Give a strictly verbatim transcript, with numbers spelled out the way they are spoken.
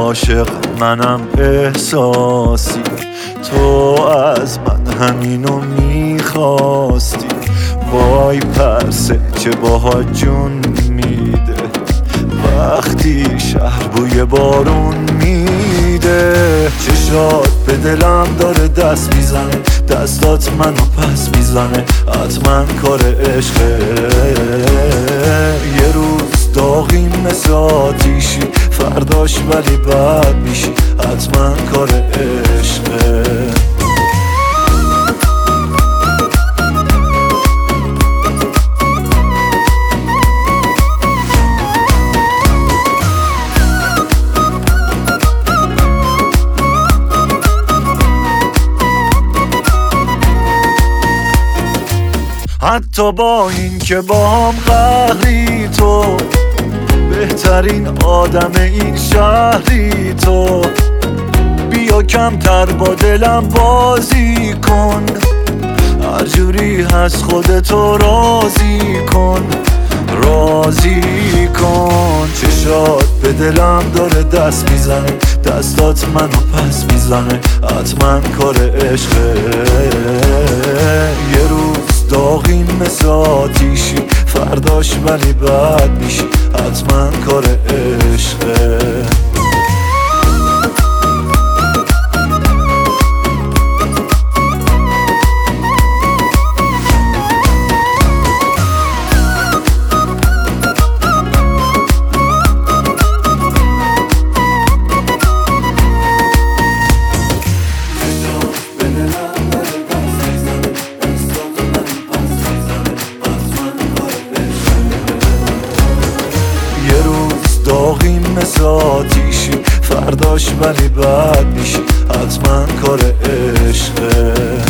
عاشق منم احساسی، تو از من همینو میخواستی. وای پرسه چه باها جون میده وقتی شهر بوی بارون میده. چشات به دلم داره دست میزنه، دستات منو پس میزنه، حتما کار عشقه. یه روز داغیم مثل آتیشی، فرداش ولی بد میشی، حتما کار عشقه. حتی با این که با هم قهری، تو بهترین آدم این شهری. تو بیا کمتر با دلم بازی کن، هر جوری هست خودتو راضی کن، راضی کن. چشات به دلم داره دست میزنه، دستات منو پس میزنه، حتما کار عشقه. یه روز داغیم مثل آتیشی، فرداش ولی بد میشی، حتما کار عشقه. داغیم مثل آتیشی، فرداش ولی بد میشی، حتما کار عشقه.